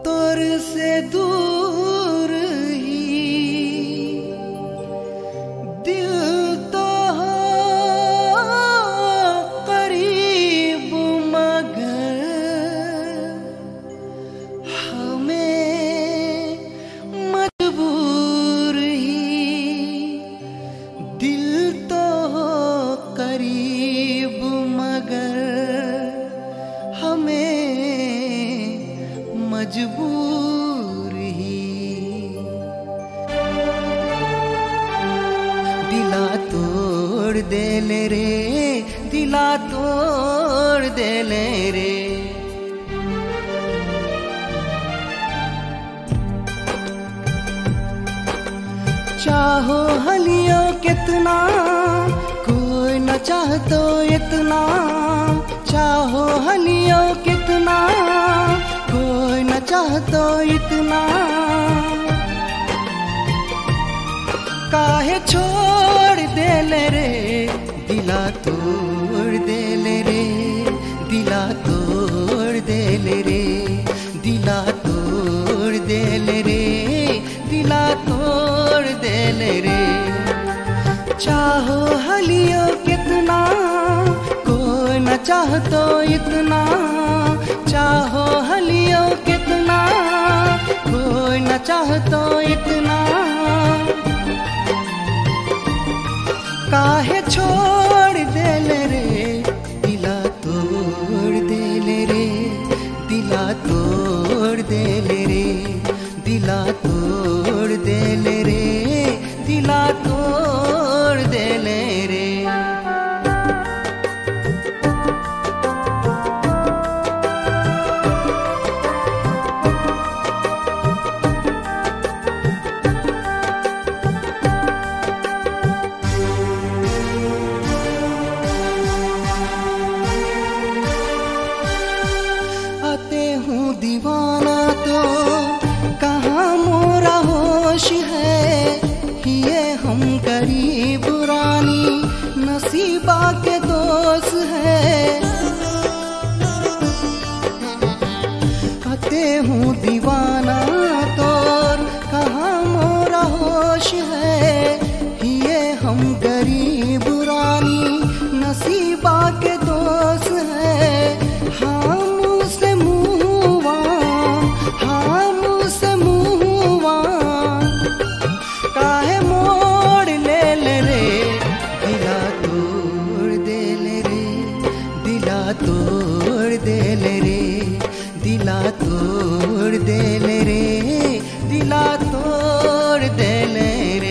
तोर से दूर ही दिल तो हो करीब, मगर हमें मजबूर ही। दिल तो हो करीब मगर हमें मजबूर ही। दिला तोड़ दे ले रे, दिला तोड़ दे ले रे। चाहो हलियो कितना, कोई न चाहतो इतना। चाहो हलियो कितना, कोई न चाहतो इतना। काहे छोड़ दे ले रे, दिला तोड़ दे ले रे, दिला तोड़ दे ले रे, दिला तोड़ दे ले रे, दिला तोड़ दे ले रे। चाहो हलियो कितना, कोई न चाहतो इतना। चाहो हलियो कितना, कोई न चाहतो इतना। काहे छोड़ दे ले रे, दिला तोड़ दे ले रे, दिला तोड़ दे ले रे, दिला तोड़ दे ले रे, दिला तोड़ दे ले रे। आते हूँ दीवाना तो कहाँ मोरा होश है। ये हम गरीब रानी नसीबा के दोस्त है। आते हूँ दीवाना तो कहाँ मोरा होश है। ये हम गरीब रानी नसीबा के दोस्त है। हम से मुँहवा, हम से मुँहवा, काहे मोड़ ले ले रे, दिला तोड़ दे ले रे, दिला तोड़ दे ले रे, दिला तोड़ दे ले रे, दिला तोड़ दे ले रे।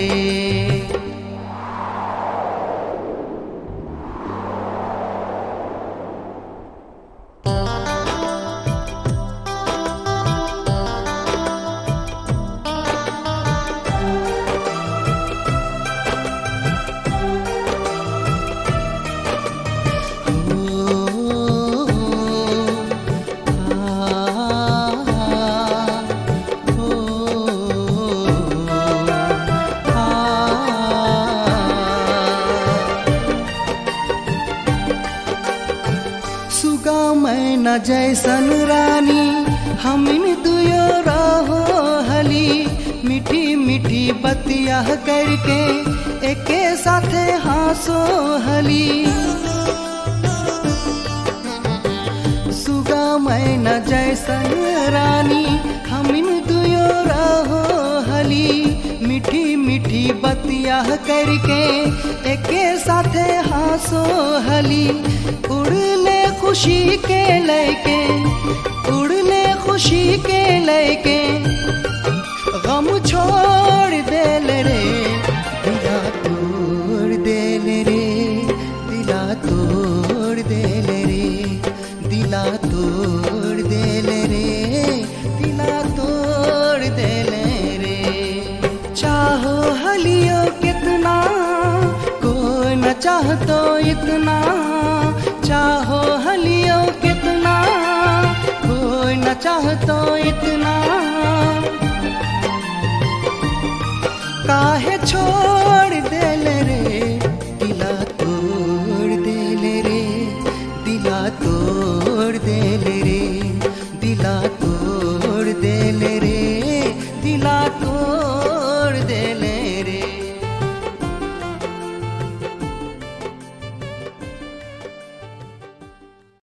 सुगा मैना जैसन रानी हमिन दुयो रहो हली। मीठी मीठी बतिया करके एके साथे हासो हली। सुगा मैना जैसन रानी हमिन दुयो रहो हली। मीठी मीठी बतिया करके एके साथे हासो हली। उड़ले खुशी के लेके, उड़ले खुशी के लेके, गम छोड़ दे ले रे, दिला तोड़ दे ले रे, दिला तोड़ दे ले रे, दिला तोड़ दे ले रे, दिला तोड़ दे ले रे। चाहो हलियो कितना, कोई न चाहतो इतना। चाहो हलियो कितना, कोई न चाहतो इतना।